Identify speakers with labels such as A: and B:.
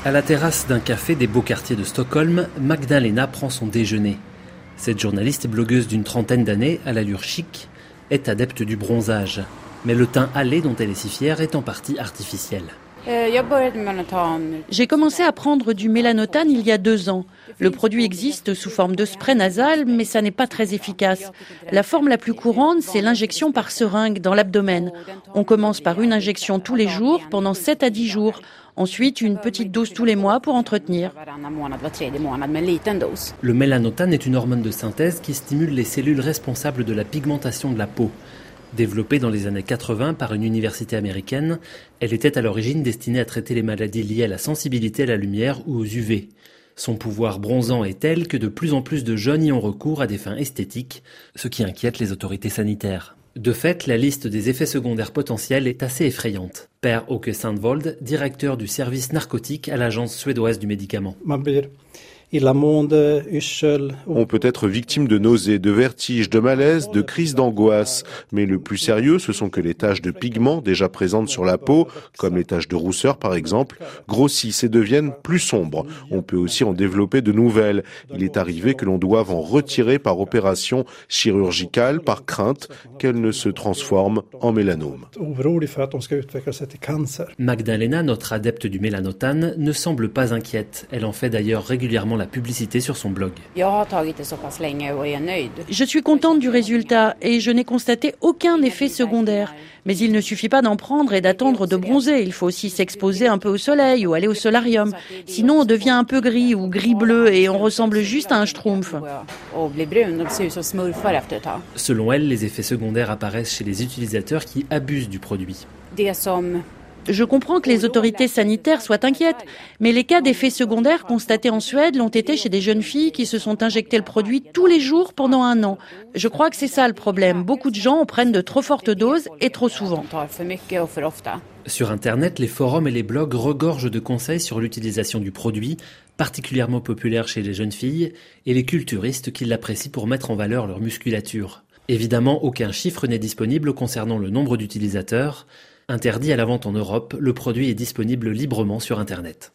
A: À la terrasse d'un café des beaux quartiers de Stockholm, Magdalena prend son déjeuner. Cette journaliste et blogueuse d'une trentaine d'années, à l'allure chic, est adepte du bronzage. Mais le teint hâlé dont elle est si fière est en partie artificiel.
B: J'ai commencé à prendre du mélanotane il y a 2 ans. Le produit existe sous forme de spray nasal, mais ça n'est pas très efficace. La forme la plus courante, c'est l'injection par seringue dans l'abdomen. On commence par une injection tous les jours pendant 7 à 10 jours. Ensuite, une petite dose tous les mois pour entretenir.
A: Le mélanotane est une hormone de synthèse qui stimule les cellules responsables de la pigmentation de la peau. Développée dans les années 80 par une université américaine, elle était à l'origine destinée à traiter les maladies liées à la sensibilité à la lumière ou aux UV. Son pouvoir bronzant est tel que de plus en plus de jeunes y ont recours à des fins esthétiques, ce qui inquiète les autorités sanitaires. De fait, la liste des effets secondaires potentiels est assez effrayante. Per Åke Sandvold, directeur du service narcotique à l'agence suédoise du médicament.
C: On peut être victime de nausées, de vertiges, de malaise, de crises d'angoisse. Mais le plus sérieux, ce sont que les taches de pigments déjà présentes sur la peau, comme les taches de rousseur par exemple, grossissent et deviennent plus sombres. On peut aussi en développer de nouvelles. Il est arrivé que l'on doive en retirer par opération chirurgicale, par crainte qu'elles ne se transforment en mélanome.
A: Magdalena, notre adepte du mélanotane, ne semble pas inquiète. Elle en fait d'ailleurs régulièrement la publicité sur son blog.
B: Je suis contente du résultat et je n'ai constaté aucun effet secondaire. Mais il ne suffit pas d'en prendre et d'attendre de bronzer. Il faut aussi s'exposer un peu au soleil ou aller au solarium. Sinon, on devient un peu gris ou gris-bleu et on ressemble juste à un schtroumpf.
A: Selon elle, les effets secondaires apparaissent chez les utilisateurs qui abusent du produit.
B: Je comprends que les autorités sanitaires soient inquiètes, mais les cas d'effets secondaires constatés en Suède l'ont été chez des jeunes filles qui se sont injectées le produit tous les jours pendant 1 an. Je crois que c'est ça le problème. Beaucoup de gens en prennent de trop fortes doses et trop souvent.
A: Sur Internet, les forums et les blogs regorgent de conseils sur l'utilisation du produit, particulièrement populaire chez les jeunes filles, et les culturistes qui l'apprécient pour mettre en valeur leur musculature. Évidemment, aucun chiffre n'est disponible concernant le nombre d'utilisateurs. Interdit à la vente en Europe, le produit est disponible librement sur Internet.